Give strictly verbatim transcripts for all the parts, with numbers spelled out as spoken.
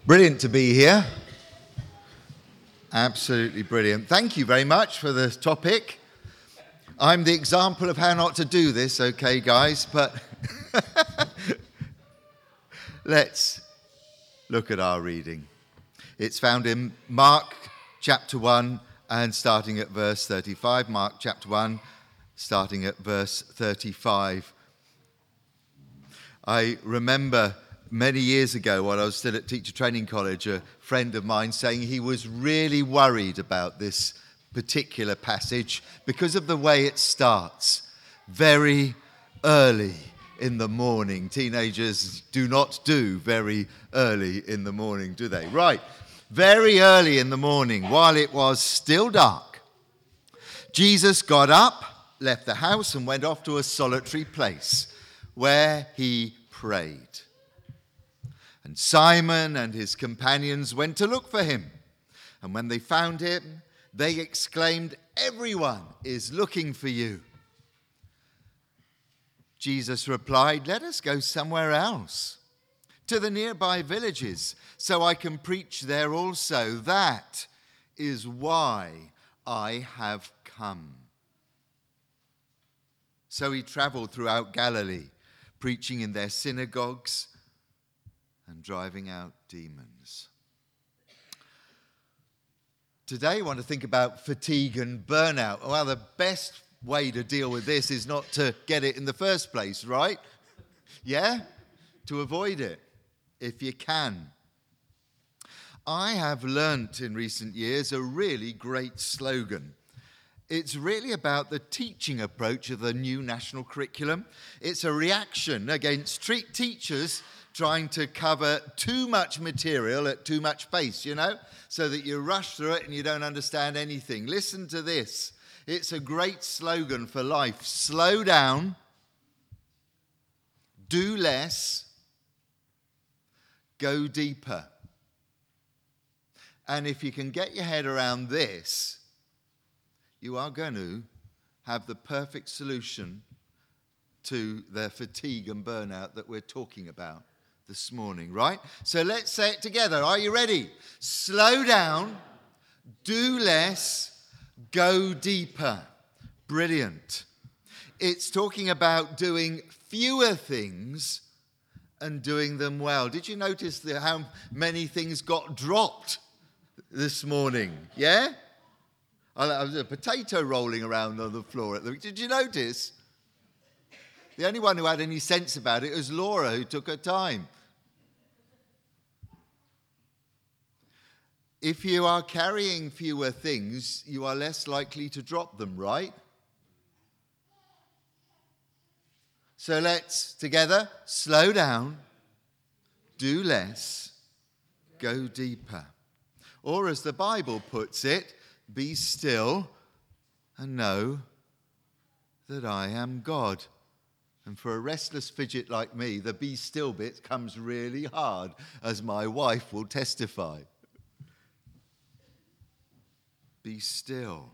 Brilliant to be here. Absolutely brilliant. Thank you very much for the topic. I'm the example of how not to do this, okay, guys? But let's look at our reading. It's found in Mark chapter one and starting at verse thirty-five. Mark chapter one, starting at verse thirty-five. I remember many years ago, when I was still at Teacher Training College, a friend of mine saying he was really worried about this particular passage because of the way it starts. Very early in the morning. Teenagers do not do very early in the morning, do they? Right. Very early in the morning, while it was still dark, Jesus got up, left the house, and went off to a solitary place where he prayed. And Simon and his companions went to look for him. And when they found him, they exclaimed, "Everyone is looking for you." Jesus replied, "Let us go somewhere else, to the nearby villages, so I can preach there also. That is why I have come." So he traveled throughout Galilee, preaching in their synagogues and driving out demons. Today I want to think about fatigue and burnout. Well, the best way to deal with this is not to get it in the first place, right? Yeah? To avoid it, if you can. I have learnt in recent years a really great slogan. It's really about the teaching approach of the new national curriculum. It's a reaction against tre- teachers trying to cover too much material at too much pace, you know, so that you rush through it and you don't understand anything. Listen to this. It's a great slogan for life. Slow down, do less, go deeper. And if you can get your head around this, you are going to have the perfect solution to the fatigue and burnout that we're talking about this morning, right? So let's say it together. Are you ready? Slow down, do less, go deeper. Brilliant. It's talking about doing fewer things and doing them well. Did you notice the, how many things got dropped this morning? Yeah? There was a potato rolling around on the floor at the week. Did you notice? The only one who had any sense about it was Laura, who took her time. If you are carrying fewer things, you are less likely to drop them, right? So let's, together, slow down, do less, go deeper. Or as the Bible puts it, be still and know that I am God. And for a restless fidget like me, the be still bit comes really hard, as my wife will testify. Be still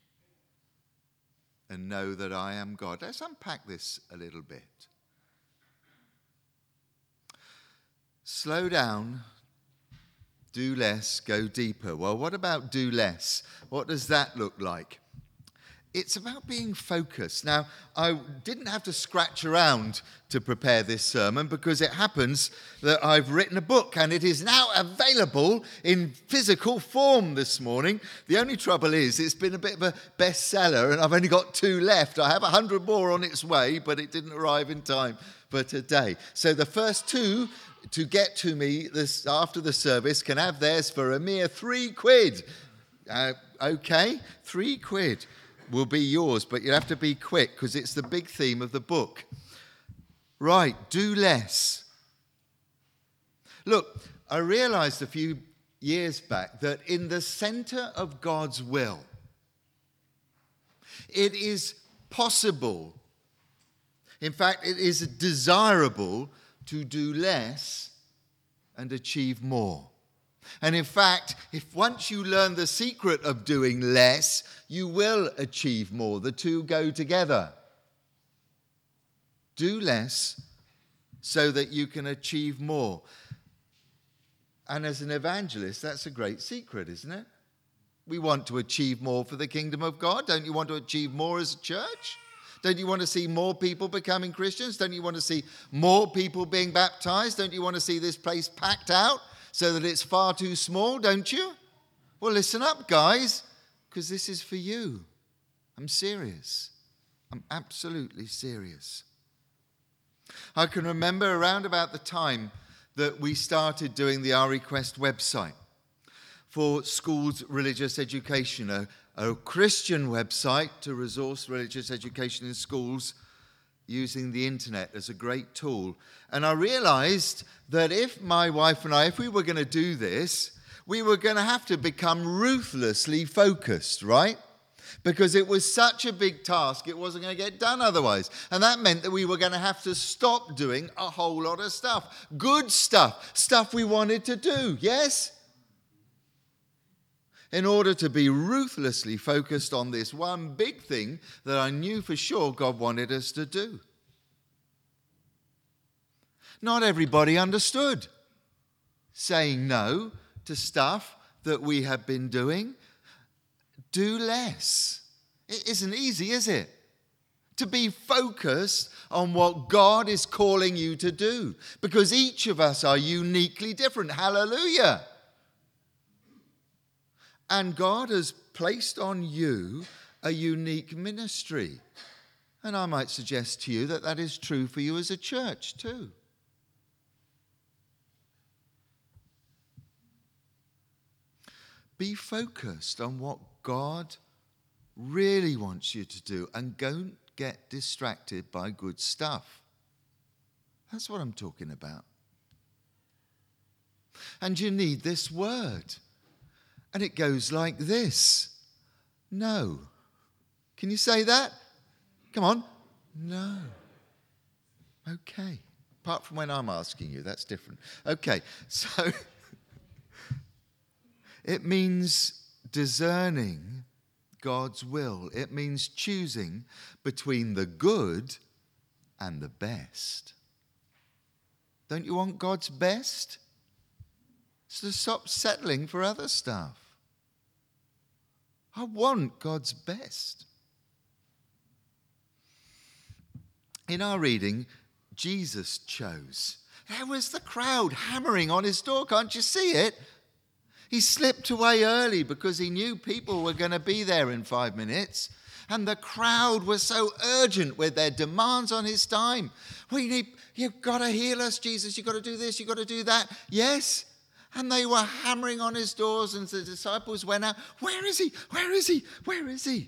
and know that I am God. Let's unpack this a little bit. Slow down, do less, go deeper. Well, what about do less? What does that look like? It's about being focused. Now, I didn't have to scratch around to prepare this sermon because it happens that I've written a book and it is now available in physical form this morning. The only trouble is it's been a bit of a bestseller and I've only got two left. I have a hundred more on its way, but it didn't arrive in time for today. So the first two to get to me this after the service can have theirs for a mere three quid. Uh, okay, three quid. Will be yours, but you'll have to be quick because it's the big theme of the book. Right, do less. Look, I realized a few years back that in the center of God's will, it is possible, in fact, it is desirable to do less and achieve more. And in fact, if once you learn the secret of doing less, you will achieve more. The two go together. Do less so that you can achieve more. And as an evangelist, that's a great secret, isn't it? We want to achieve more for the kingdom of God. Don't you want to achieve more as a church? Don't you want to see more people becoming Christians? Don't you want to see more people being baptized? Don't you want to see this place packed out so that it's far too small, don't you? Well, listen up, guys, because this is for you. I'm serious. I'm absolutely serious. I can remember around about the time that we started doing the ReQuest website for schools' religious education, a, a Christian website to resource religious education in schools using the internet as a great tool. And I realized that if my wife and I, if we were going to do this, we were going to have to become ruthlessly focused, right? Because it was such a big task, it wasn't going to get done otherwise. And that meant that we were going to have to stop doing a whole lot of stuff. Good stuff, stuff we wanted to do, yes? In order to be ruthlessly focused on this one big thing that I knew for sure God wanted us to do. Not everybody understood saying no to stuff that we have been doing. Do less. It isn't easy, is it? To be focused on what God is calling you to do. Because each of us are uniquely different. Hallelujah. And God has placed on you a unique ministry. And I might suggest to you that that is true for you as a church too. Be focused on what God really wants you to do and don't get distracted by good stuff. That's what I'm talking about. And you need this word. And it goes like this. No. Can you say that? Come on. No. Okay. Apart from when I'm asking you, that's different. Okay. So it means discerning God's will. It means choosing between the good and the best. Don't you want God's best? So stop settling for other stuff. I want God's best. In our reading, Jesus chose. There was the crowd hammering on his door. Can't you see it? He slipped away early because he knew people were going to be there in five minutes. And the crowd was so urgent with their demands on his time. We need, you've got to heal us, Jesus. You've got to do this. You've got to do that. Yes. And they were hammering on his doors, and the disciples went out. Where is he? Where is he? Where is he?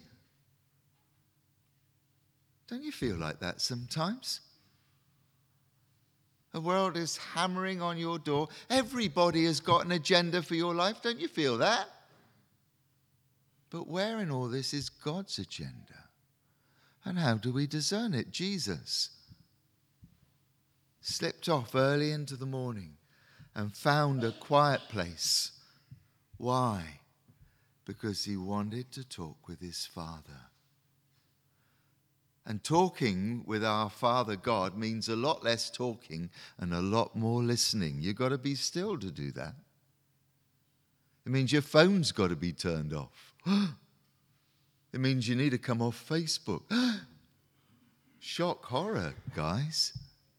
Don't you feel like that sometimes? The world is hammering on your door. Everybody has got an agenda for your life. Don't you feel that? But where in all this is God's agenda? And how do we discern it? Jesus slipped off early into the morning and found a quiet place. Why? Because he wanted to talk with his Father. And talking with our Father God means a lot less talking and a lot more listening. You've got to be still to do that. It means your phone's got to be turned off. It means you need to come off Facebook. Shock horror, guys.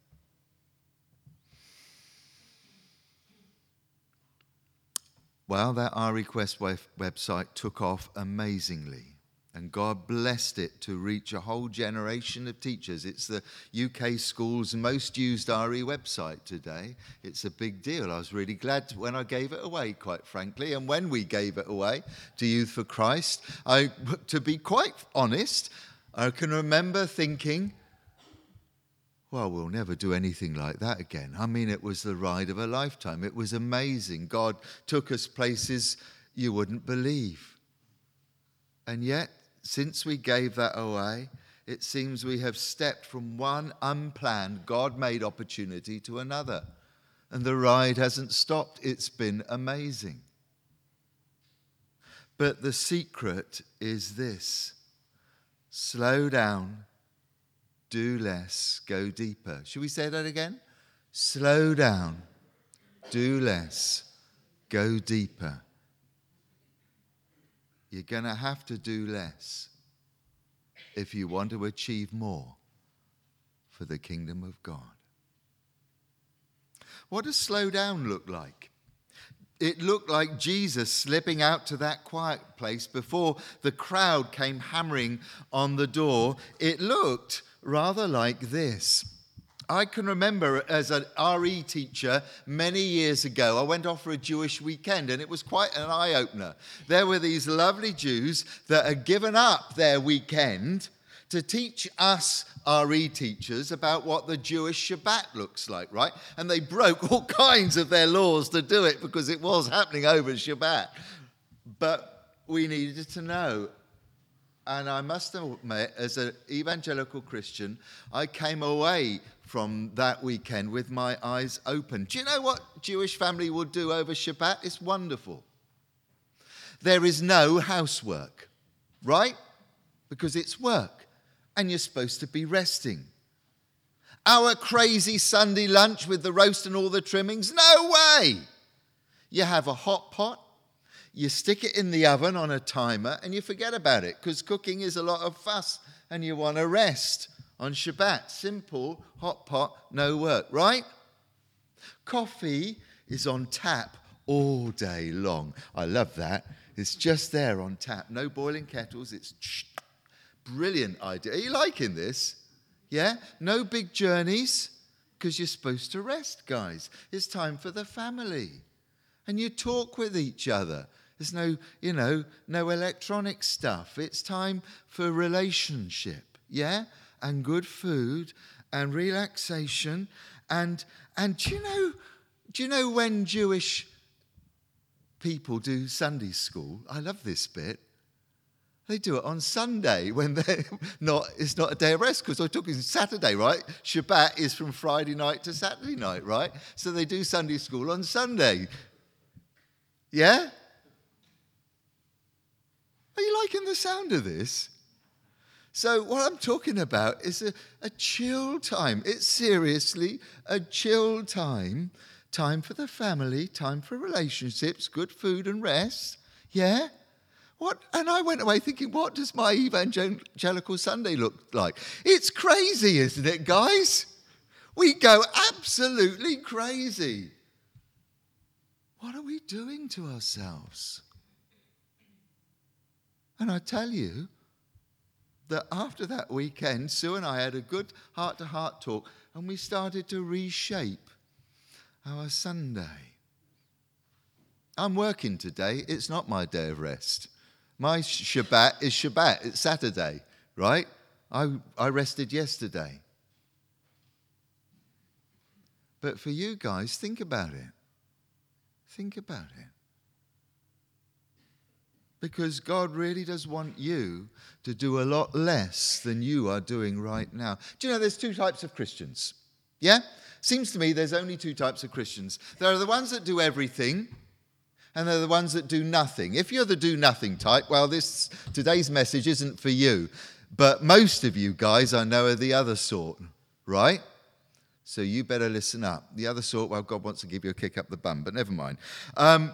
Well, that ReQuest website took off amazingly. And God blessed it to reach a whole generation of teachers. It's the U K school's most used R E website today. It's a big deal. I was really glad when I gave it away, quite frankly. And when we gave it away to Youth for Christ, I, to be quite honest, I can remember thinking, well, we'll never do anything like that again. I mean, it was the ride of a lifetime. It was amazing. God took us places you wouldn't believe. And yet, since we gave that away, it seems we have stepped from one unplanned, God-made opportunity to another. And the ride hasn't stopped. It's been amazing. But the secret is this. Slow down, do less, go deeper. Should we say that again? Slow down, do less, go deeper. You're going to have to do less if you want to achieve more for the kingdom of God. What does slow down look like? It looked like Jesus slipping out to that quiet place before the crowd came hammering on the door. It looked rather like this. I can remember as an R E teacher many years ago, I went off for a Jewish weekend and it was quite an eye-opener. There were these lovely Jews that had given up their weekend to teach us R E teachers about what the Jewish Shabbat looks like, right? And they broke all kinds of their laws to do it because it was happening over Shabbat. But we needed to know. And I must admit, as an evangelical Christian, I came away from that weekend with my eyes open. Do you know what Jewish family will do over Shabbat? It's wonderful. There is no housework, right? Because it's work. And you're supposed to be resting. Our crazy Sunday lunch with the roast and all the trimmings? No way! You have a hot pot, you stick it in the oven on a timer, and you forget about it, because cooking is a lot of fuss, and you want to rest on Shabbat. Simple, hot pot, no work, right? Coffee is on tap all day long. I love that. It's just there on tap. No boiling kettles, it's... Brilliant idea. Are you liking this? Yeah? No big journeys, because you're supposed to rest, guys. It's time for the family. And you talk with each other. There's no, you know, no electronic stuff. It's time for relationship, yeah? And good food and relaxation. And and do you know, do you know when Jewish people do Sunday school? I love this bit. They do it on Sunday when they're not, it's not a day of rest, because we're talking Saturday, right? Shabbat is from Friday night to Saturday night, right? So they do Sunday school on Sunday. Yeah? Are you liking the sound of this? So what I'm talking about is a, a chill time. It's seriously a chill time. Time for the family, time for relationships, good food and rest. Yeah? What? And I went away thinking, what does my evangelical Sunday look like? It's crazy, isn't it, guys? We go absolutely crazy. What are we doing to ourselves? And I tell you that after that weekend, Sue and I had a good heart-to-heart talk, and we started to reshape our Sunday. I'm working today. It's not my day of rest. My Shabbat is Shabbat. It's Saturday, right? I, I rested yesterday. But for you guys, think about it. Think about it. Because God really does want you to do a lot less than you are doing right now. Do you know there's two types of Christians? Yeah? Seems to me there's only two types of Christians. There are the ones that do everything, and they're the ones that do nothing. If you're the do nothing type, well, this today's message isn't for you. But most of you guys I know are the other sort, right? So you better listen up. The other sort, well, God wants to give you a kick up the bum, but never mind. Um,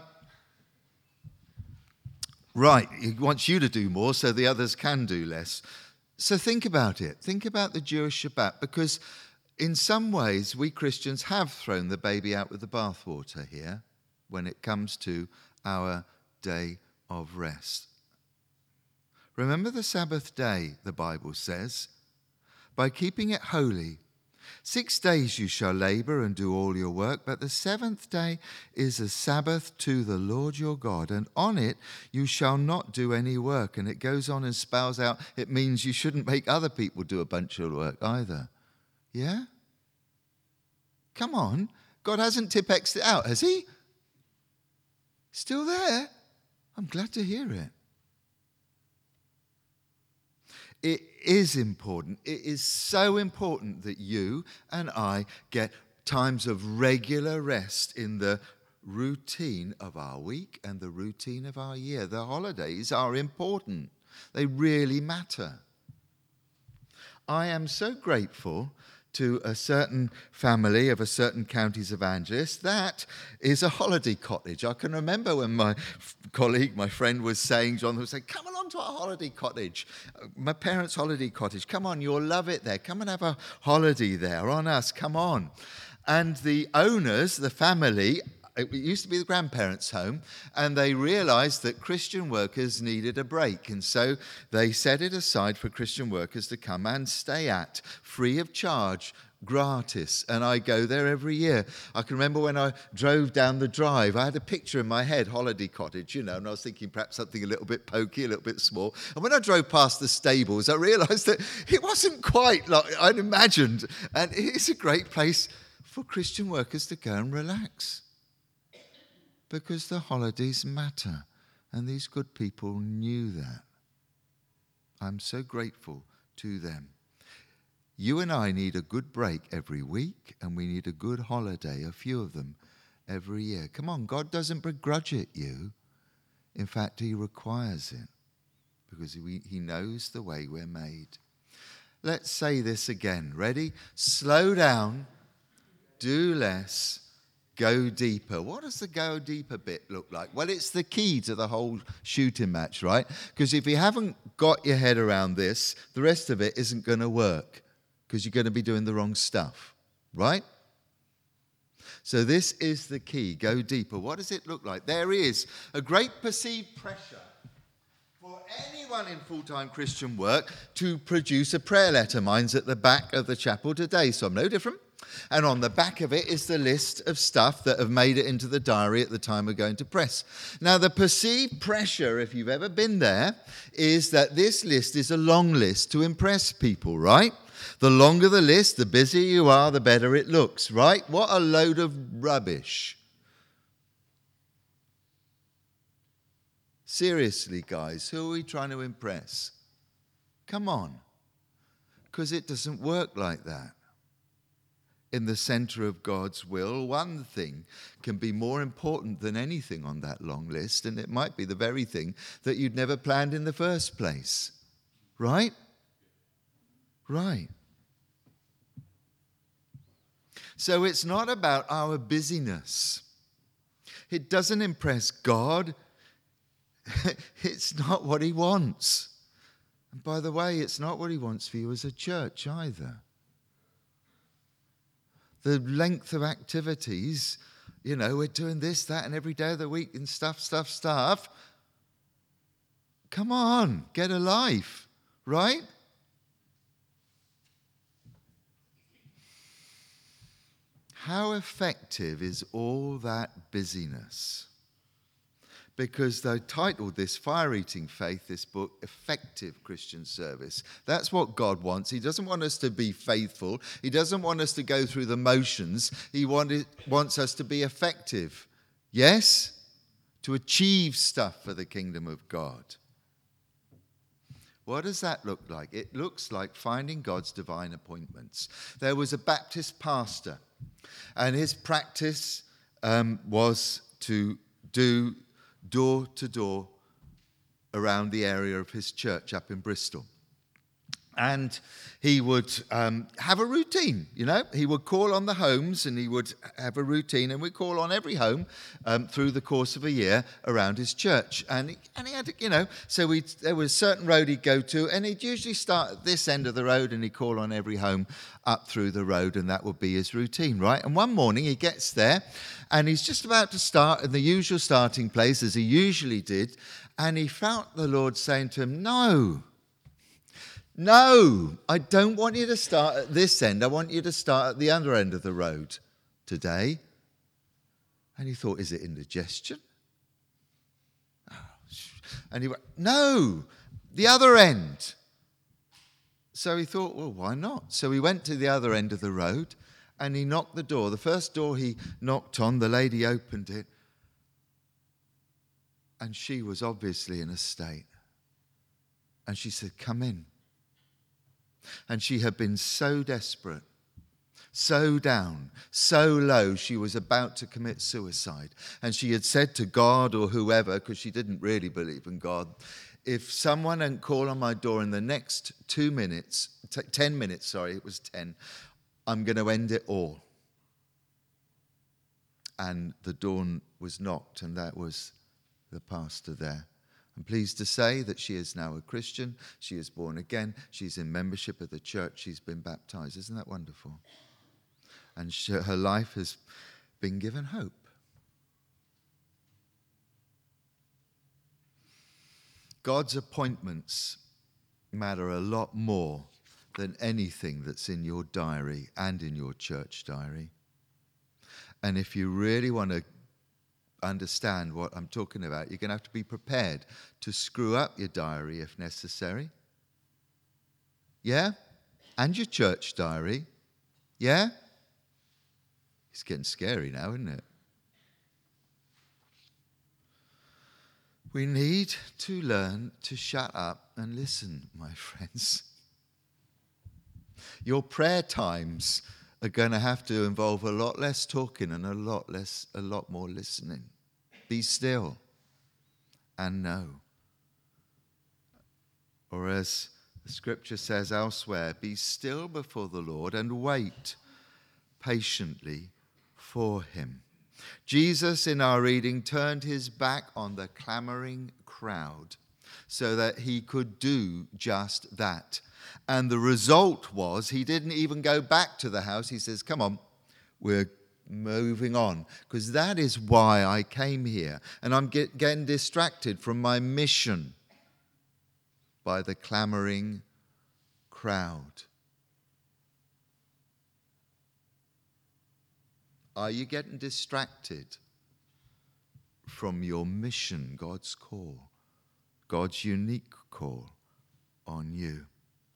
right, He wants you to do more so the others can do less. So think about it. Think about the Jewish Shabbat, because in some ways we Christians have thrown the baby out with the bathwater here when it comes to our day of rest. Remember the Sabbath day, the Bible says, by keeping it holy. Six days you shall labor and do all your work, but the seventh day is a Sabbath to the Lord your God, and on it you shall not do any work. And it goes on and spells out, it means you shouldn't make other people do a bunch of work either. Yeah? Come on. God hasn't Tipp-Ex'd it out, has he? Still there? I'm glad to hear it. It is important. It is so important that you and I get times of regular rest in the routine of our week and the routine of our year. The holidays are important. They really matter. I am so grateful to a certain family of a certain county's evangelist. That is a holiday cottage. I can remember when my f- colleague, my friend was saying, John was saying, come along to our holiday cottage, my parents' holiday cottage. Come on, you'll love it there. Come and have a holiday there on us. Come on. And the owners, the family, it used to be the grandparents' home, and they realized that Christian workers needed a break. And so they set it aside for Christian workers to come and stay at, free of charge, gratis. And I go there every year. I can remember when I drove down the drive, I had a picture in my head, holiday cottage, you know, and I was thinking perhaps something a little bit pokey, a little bit small. And when I drove past the stables, I realized that it wasn't quite like I'd imagined. And it's a great place for Christian workers to go and relax. Because the holidays matter, and these good people knew that. I'm so grateful to them. You and I need a good break every week, and we need a good holiday, a few of them, every year. Come on, God doesn't begrudge it you. In fact, he requires it, because he, he knows the way we're made. Let's say this again. Ready? Slow down, do less, go deeper. What does the go deeper bit look like? Well, it's the key to the whole shooting match, right? Because if you haven't got your head around this, the rest of it isn't going to work because you're going to be doing the wrong stuff, right? So this is the key. Go deeper. What does it look like? There is a great perceived pressure for anyone in full-time Christian work to produce a prayer letter. Mine's at the back of the chapel today, so I'm no different. And on the back of it is the list of stuff that have made it into the diary at the time we're going to press. Now, the perceived pressure, if you've ever been there, is that this list is a long list to impress people, right? The longer the list, the busier you are, the better it looks, right? What a load of rubbish. Seriously, guys, who are we trying to impress? Come on. Because it doesn't work like that. In the center of God's will, one thing can be more important than anything on that long list, and it might be the very thing that you'd never planned in the first place. Right? Right. So it's not about our busyness. It doesn't impress God. It's not what he wants. And by the way, it's not what he wants for you as a church either. The length of activities, you know, we're doing this, that, and every day of the week and stuff, stuff, stuff. Come on, get a life, right? How effective is all that busyness? Because they titled this Fire Eating Faith, this book, Effective Christian Service. That's what God wants. He doesn't want us to be faithful. He doesn't want us to go through the motions. He wanted, wants us to be effective. Yes? To achieve stuff for the kingdom of God. What does that look like? It looks like finding God's divine appointments. There was a Baptist pastor, and his practice um, was to do door to door around the area of his church up in Bristol. And he would um, have a routine, you know. He would call on the homes and he would have a routine, and we'd call on every home um, through the course of a year around his church. And he, and he had, you know, so we there was a certain road he'd go to, and he'd usually start at this end of the road and he'd call on every home up through the road, and that would be his routine, right? And one morning he gets there and he's just about to start in the usual starting place as he usually did, and he felt the Lord saying to him, no, No, I don't want you to start at this end. I want you to start at the other end of the road today. And he thought, is it indigestion? And he went, no, the other end. So he thought, well, why not? So he went to the other end of the road and he knocked the door. The first door he knocked on, the lady opened it. And she was obviously in a state. And she said, come in. And she had been so desperate, so down, so low, she was about to commit suicide. And she had said to God or whoever, because she didn't really believe in God, if someone hadn't called on my door in the next two minutes, t- ten minutes, sorry, it was ten, I'm going to end it all. And the door was knocked, and that was the pastor there. I'm pleased to say that she is now a Christian. She is born again. She's in membership of the church. She's been baptized. Isn't that wonderful? And she, her life has been given hope. God's appointments matter a lot more than anything that's in your diary and in your church diary. And if you really want to understand what I'm talking about, you're going to have to be prepared to screw up your diary if necessary. Yeah? And your church diary. Yeah? It's getting scary now, isn't it? We need to learn to shut up and listen, my friends. Your prayer times are going to have to involve a lot less talking and a lot less, a lot more listening. Be still and know. Or as the scripture says elsewhere, be still before the Lord and wait patiently for him. Jesus, in our reading, turned his back on the clamoring crowd so that he could do just that. And the result was he didn't even go back to the house. He says, come on, we're moving on, because that is why I came here. And I'm get, getting distracted from my mission by the clamoring crowd. Are you getting distracted from your mission, God's call, God's unique call on you?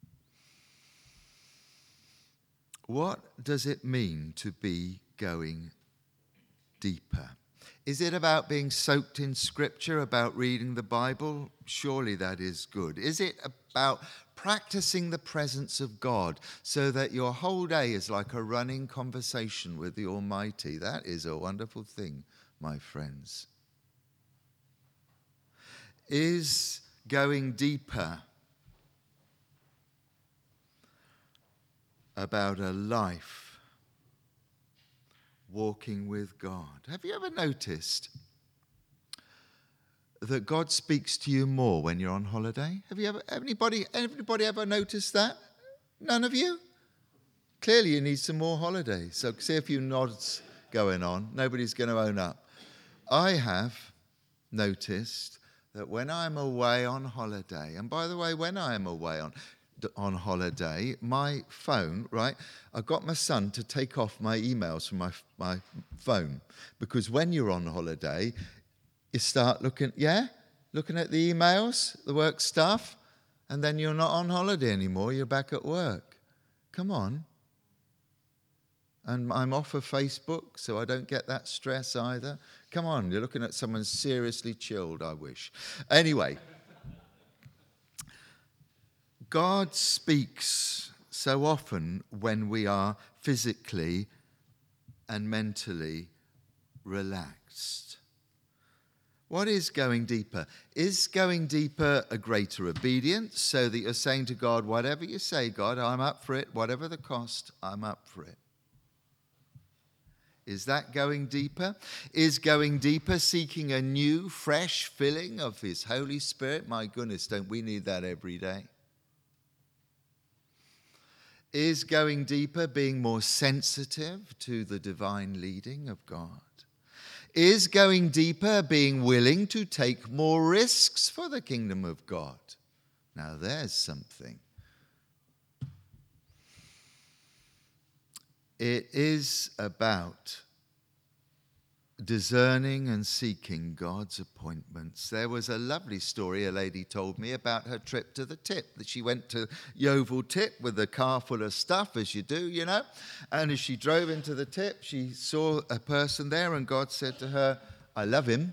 What does it mean to be going deeper? Is it about being soaked in Scripture, about reading the Bible? Surely that is good. Is it about practicing the presence of God so that your whole day is like a running conversation with the Almighty? That is a wonderful thing, my friends. Is going deeper about a life walking with God? Have you ever noticed that God speaks to you more when you're on holiday? Have you ever, anybody, anybody ever noticed that? None of you? Clearly you need some more holidays. So see a few nods going on. Nobody's going to own up. I have noticed that when I'm away on holiday, and by the way, when I am away on on holiday, my phone, right, I got my son to take off my emails from my my phone, because when you're on holiday, you start looking, yeah, looking at the emails, the work stuff, and then you're not on holiday anymore, you're back at work. Come on. And I'm off of Facebook, so I don't get that stress either. Come on, you're looking at someone seriously chilled, I wish. Anyway, God speaks so often when we are physically and mentally relaxed. What is going deeper? Is going deeper a greater obedience, so that you're saying to God, whatever you say, God, I'm up for it. Whatever the cost, I'm up for it. Is that going deeper? Is going deeper seeking a new, fresh filling of his Holy Spirit? My goodness, don't we need that every day? Is going deeper being more sensitive to the divine leading of God? Is going deeper being willing to take more risks for the kingdom of God? Now there's something. It is about discerning and seeking God's appointments. There was a lovely story a lady told me about her trip to the tip, that she went to Yeovil Tip with a car full of stuff, as you do, you know, and as she drove into the tip, she saw a person there, and God said to her, I love him.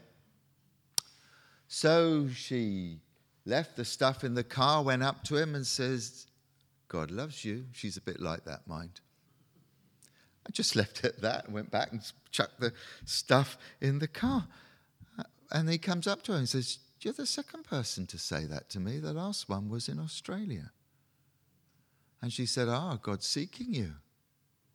So she left the stuff in the car, went up to him and says, God loves you. She's a bit like that, mind. I just left it at that and went back and chucked the stuff in the car. And he comes up to her and says, you're the second person to say that to me. The last one was in Australia. And she said, ah, God's seeking you.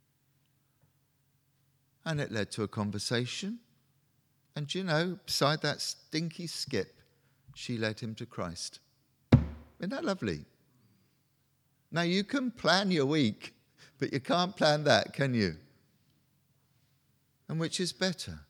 And it led to a conversation. And you know, beside that stinky skip, she led him to Christ. Isn't that lovely? Now, you can plan your week, but you can't plan that, can you? And which is better?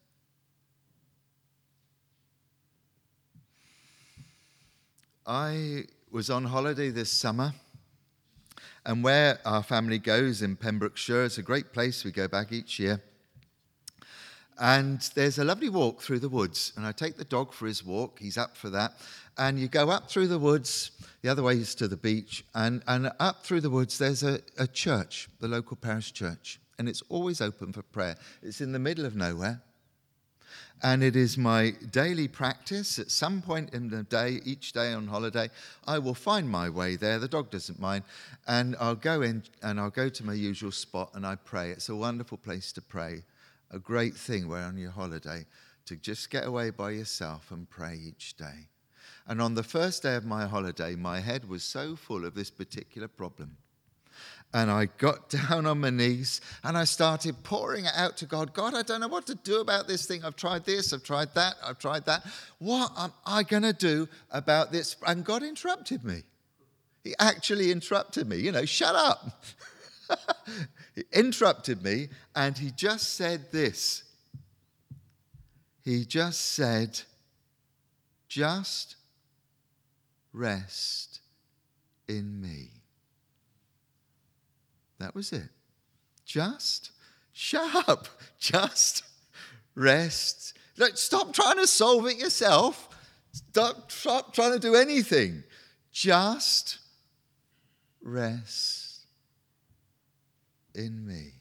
I was on holiday this summer, and where our family goes in Pembrokeshire, it's a great place. We go back each year. And there's a lovely walk through the woods, and I take the dog for his walk. He's up for that. And you go up through the woods, the other way is to the beach, and, and up through the woods there's a, a church, the local parish church, and it's always open for prayer. It's in the middle of nowhere, and it is my daily practice. At some point in the day, each day on holiday, I will find my way there. The dog doesn't mind, and I'll go in and I'll go to my usual spot and I pray. It's a wonderful place to pray. A great thing where on your holiday to just get away by yourself and pray each day. And on the first day of my holiday, my head was so full of this particular problem. And I got down on my knees and I started pouring it out to God. God, I don't know what to do about this thing. I've tried this, I've tried that, I've tried that. What am I going to do about this? And God interrupted me. He actually interrupted me. You know, shut up. He interrupted me, and he just said this. He just said, just rest in me. That was it. Just shut up. Just rest. Look, stop trying to solve it yourself. Stop, stop trying to do anything. Just rest in me.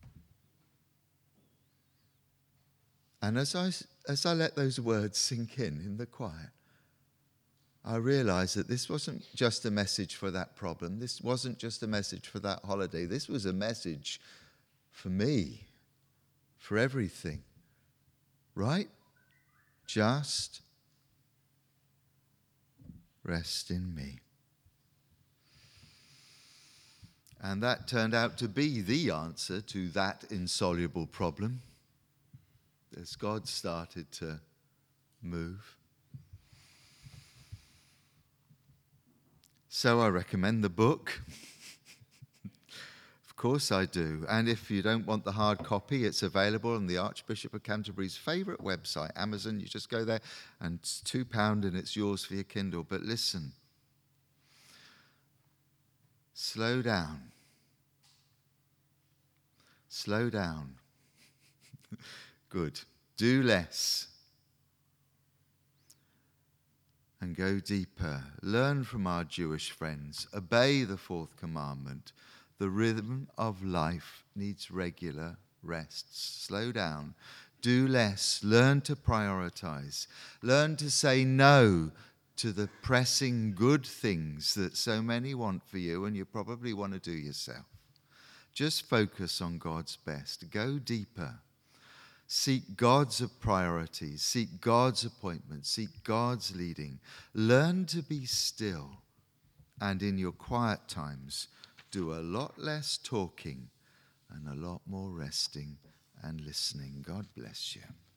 And as I, as I let those words sink in, in the quiet, I realized that this wasn't just a message for that problem. This wasn't just a message for that holiday. This was a message for me, for everything. Right? Just rest in me. And that turned out to be the answer to that insoluble problem as God started to move. So I recommend the book. Of course I do. And if you don't want the hard copy, it's available on the Archbishop of Canterbury's favourite website, Amazon. You just go there and it's two pounds and it's yours for your Kindle. But listen, slow down. Slow down. Good. Do less. And go deeper. Learn from our Jewish friends. Obey the fourth commandment. The rhythm of life needs regular rests. Slow down. Do less. Learn to prioritize. Learn to say no to the pressing good things that so many want for you and you probably want to do yourself. Just focus on God's best. Go deeper. Seek God's priorities. Seek God's appointments. Seek God's leading. Learn to be still. And in your quiet times, do a lot less talking and a lot more resting and listening. God bless you.